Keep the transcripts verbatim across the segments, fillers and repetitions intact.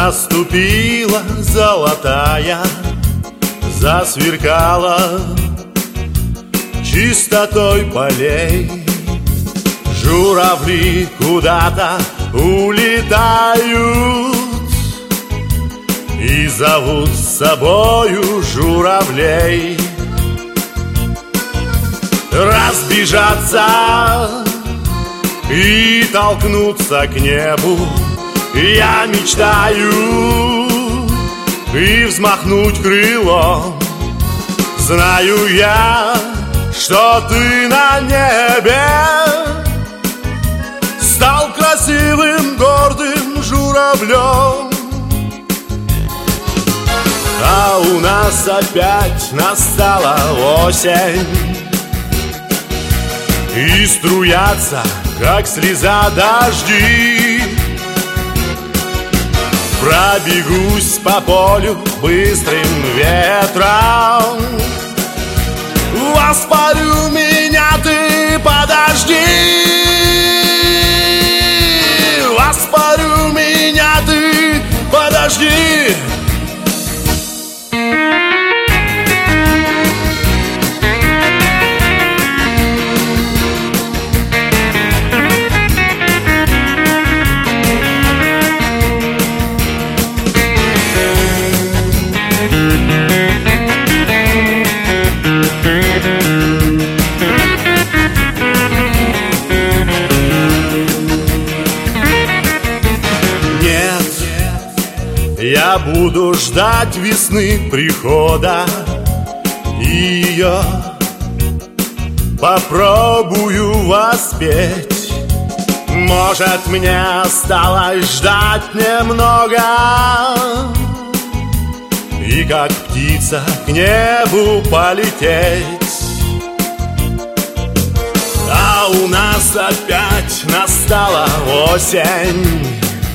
Наступила золотая, засверкала чистотой полей. Журавли куда-то улетают и зовут с собою журавлей. Разбежаться и толкнуться к небу я мечтаю, и взмахнуть крылом. Знаю я, что ты на небе стал красивым, гордым журавлем. А у нас опять настала осень, и струятся, как слеза, дожди. Пробегусь по полю быстрым ветром, воспарю меня, ты подожди. Воспарю меня, ты подожди. Я буду ждать весны прихода, и ее попробую воспеть. Может, мне осталось ждать немного, и как птица к небу полететь. А у нас опять настала осень,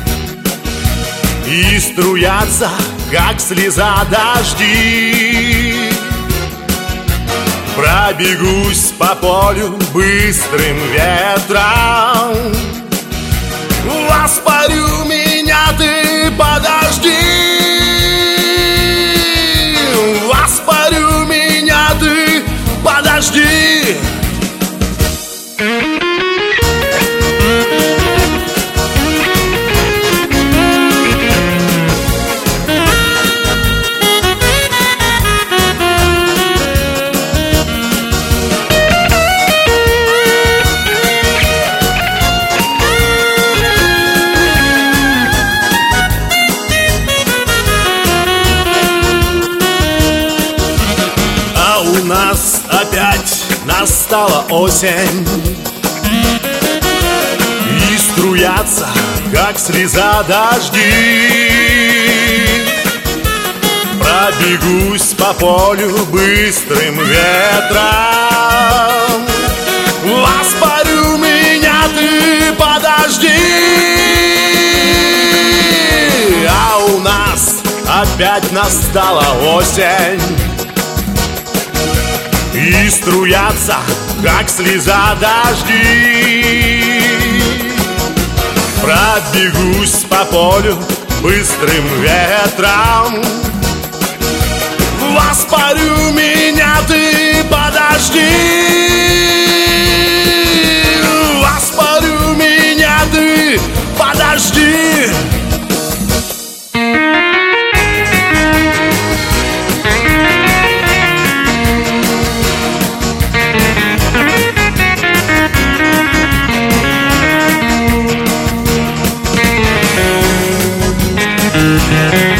и струятся, как слеза, дожди. Пробегусь по полю быстрым ветром, воспарю меня, ты подожди. Воспарю меня, ты подожди. У нас опять настала осень, и струятся, как слеза, дожди. Пробегусь по полю быстрым ветром, воспарю меня, ты подожди. А у нас опять настала осень, и струятся, как слеза, дожди. Пробегусь по полю быстрым ветром, воспарю меня, ты подожди. Воспарю меня, ты подожди. Yeah.